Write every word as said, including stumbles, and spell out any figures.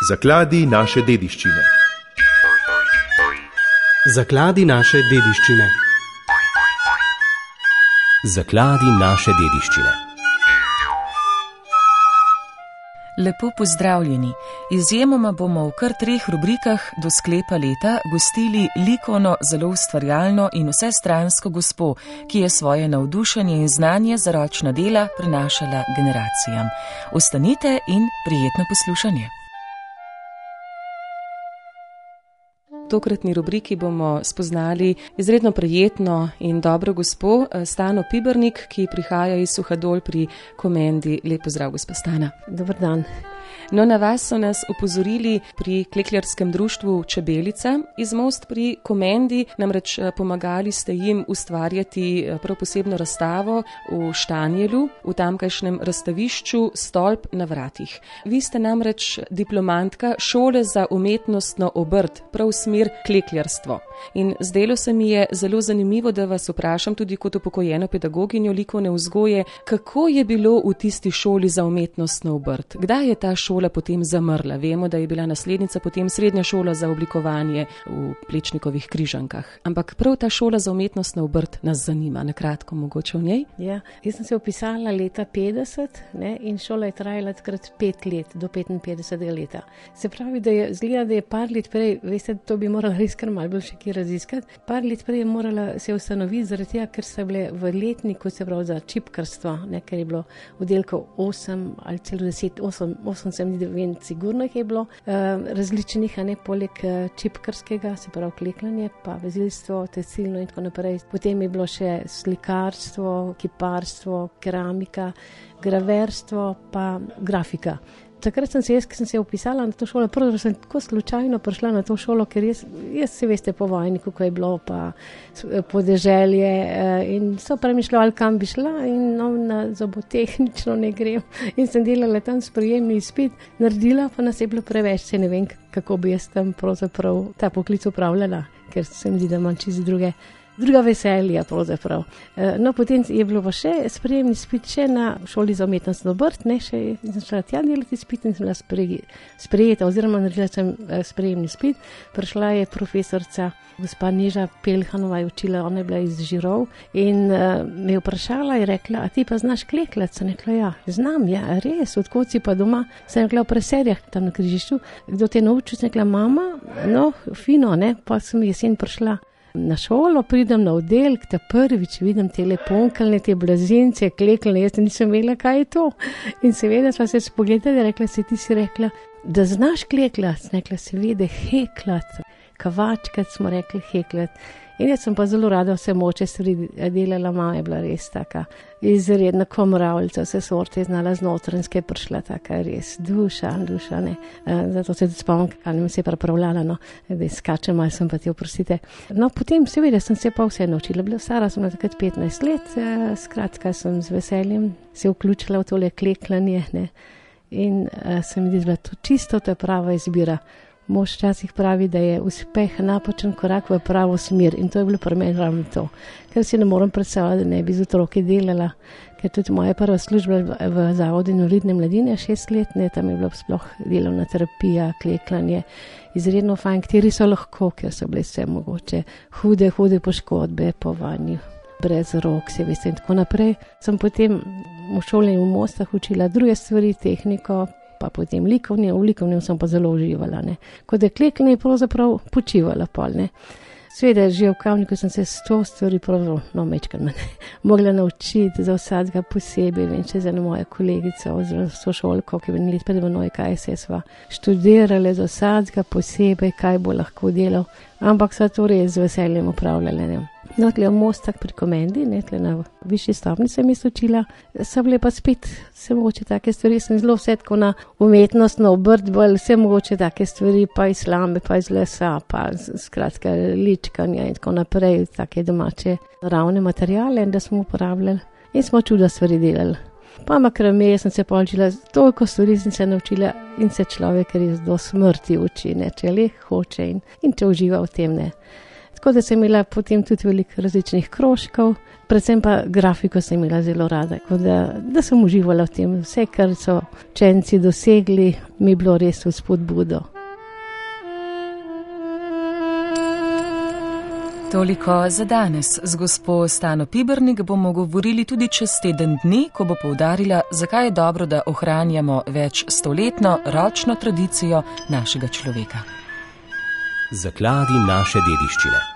Zakladi naše dediščine. Zakladi naše dediščine. Zakladi naše dediščine. Lepo pozdravljeni. Izjemoma bomo v kar treh rubrikah do sklepa leta gostili likovno, zelo ustvarjalno in vsestransko gospo, ki je svoje navdušenje in znanje za ročna dela prenašala generacijam. Ostanite in prijetno poslušanje. V tokratni rubriki bomo spoznali izredno prijetno in dobro gospo Stano Pibernik, ki prihaja iz Suhadol pri Komendi. Lep pozdrav, gospa Stana. Dobar dan. No, na vas so nas opozorili pri Klekljarskem društvu Čebelica iz Most pri Komendi, namreč pomagali ste jim ustvarjati prav posebno razstavo v Štanjelu, v tamkajšnjem razstavišču Stolp na vratih. Vi ste namreč diplomantka šole za umetnostno obrt, prav smer klekljarstvo. In zdelo se mi je zelo zanimivo, da vas vprašam tudi kot upokojeno pedagoginjo likovne vzgoje, kako je bilo v tisti šoli za umetnostno obrt? Kdaj je ta šola potem zamrla? Vemo, da je bila naslednica potem srednja šola za oblikovanje v Plečnikovih Križankah. Ampak prav ta šola za umetnostno obrt nas zanima, na kratko mogoče v njej. Ja, jaz sem se vpisala leta petdeset, ne, in šola je trajala takrat pet let, do petinpetdesetega leta. Se pravi, da je zgleda, da je par let prej, veste, to bi morala res kar malo bolj še kje raziskati, par let prej je morala se ustanoviti zaradi tega, ker so bile v letniku, se pravi za čipkarstvo, ne, ker je bilo oddelkov osem ali celo deset, osem, osem sem ne vem, sigurno jih je bilo, uh, različnih, a ne, poleg uh, čipkarskega, se pravi klekljanje, pa vezilstvo, tekstilno in tako naprej. Potem je bilo še slikarstvo, kiparstvo, keramika, graverstvo, pa grafika. Takrat sem se jaz, ki sem se upisala na to šolo, prvo sem tako slučajno prišla na to šolo, ker jaz, jaz se veste po vojni, kako je bilo, pa podeželje in so premišljali, kam bi šla in no, na zobotehnično ne grem. In sem delala tam sprejemni izpit, naredila, pa nas je bilo preveč, se ne vem, kako bi jaz tam pravzaprav ta poklic upravljala, ker se mi zdi, da imam čisto druge druga veselja pravzaprav. No, potem je bilo pa še sprejemni izpit še na šoli za umetnostno obrt, ne, še sem šla tja delati izpit in sem bila sprejeta, oziroma naredila sem sprejemni izpit. Prišla je profesorca, gospa Neža Pelhanova je učila, ona je bila iz Žirov in uh, me je vprašala in rekla, a ti pa znaš klekljati? Sem rekla, ja, znam, ja, res, odkot si pa doma? Sem rekla, v preserjah tam na križišču. Kdo te je naučil? Sem rekla, mama, no, fino, ne, pa sem jesen prišla na šolo, pridem na oddelek, ta prvič vidim te leponkalne, te blazince, kleklne, jaz nisem vedela, kaj je to. In seveda sva se spogledala, rekla si, ti si rekla, da znaš klekljati, sem rekla, seveda heklati, kavačkati smo rekli heklati. In jaz sem pa zelo rada vse moče stvari delala, mama je bila res taka izredna komravljica, vse sorte je znala znotranske, prišla taka res duša, duša, ne. Zato se tudi spomnim, kaj mi se je pripravljala, no, da skačem, malo sem pa ti oprostite. No, potem seveda sem se pa vse naučila, bila stara sem takrat petnajst let, skratka sem z veseljem se vključila v tole klekljanje, ne. In se mi zdi, da to čisto ta prava izbira. Mož včasih pravi, da je uspeh napačen korak v pravo smer in to je bilo pri meni ravno to. Ker si ne morem predstavljati, da ne bi z otroki delala, ker tudi moja prva služba v Zavodu invalidne mladine, šest let, ne, tam je bila sploh delovna terapija, klekljanje, izredno fajn, kateri so lahko, ker so bile vse mogoče hude, hude poškodbe po vanju, brez rok, se veste in tako naprej. Sem potem v šoli v Mostah učila druge stvari, tehniko, pa potem likovne, v likovnem sem pa zelo uživala, ne. Ko da klekljanje je pravzaprav počivala pol, ne. Sveda, že v Kavniku sem se sto stvari pravzaprav, no, mečkrat me mogla naučiti za vsakega posebej, vem, če za eno moja kolegica oziroma sošolko, ki je venili spet v Novi K S S, sva študirale za vsakega posebej, kaj bo lahko delal, ampak sva to res z veseljem upravljale, ne. No, tle v Mostah pri Komendi, ne, tle na višji stopni sem jaz učila, so bile pa spet vse mogoče take stvari, sem zelo vse tako na umetnostno obrt, bolj vse mogoče take stvari, pa iz slame, pa iz lesa, pa skratka ličkanja in tako naprej, take domače naravne materijale, da smo uporabljali in smo čuda stvari delali. Pa makrame sem se poučila, toliko stvari sem se naučila in se človek res do smrti uči, ne, če le hoče in, in če uživa v tem, ne. tako da sem imela potem tudi veliko različnih krožkov, predvsem pa grafiko sem imela zelo rada, tako da, da sem uživala v tem. Vse, kar so učenci dosegli, mi je bilo res v spodbudo. Toliko za danes. Z gospo Stano Pibernik bomo govorili tudi čez teden dni, ko bo poudarila, zakaj je dobro, da ohranjamo več stoletno ročno tradicijo našega človeka. Zakladi naše dediščine.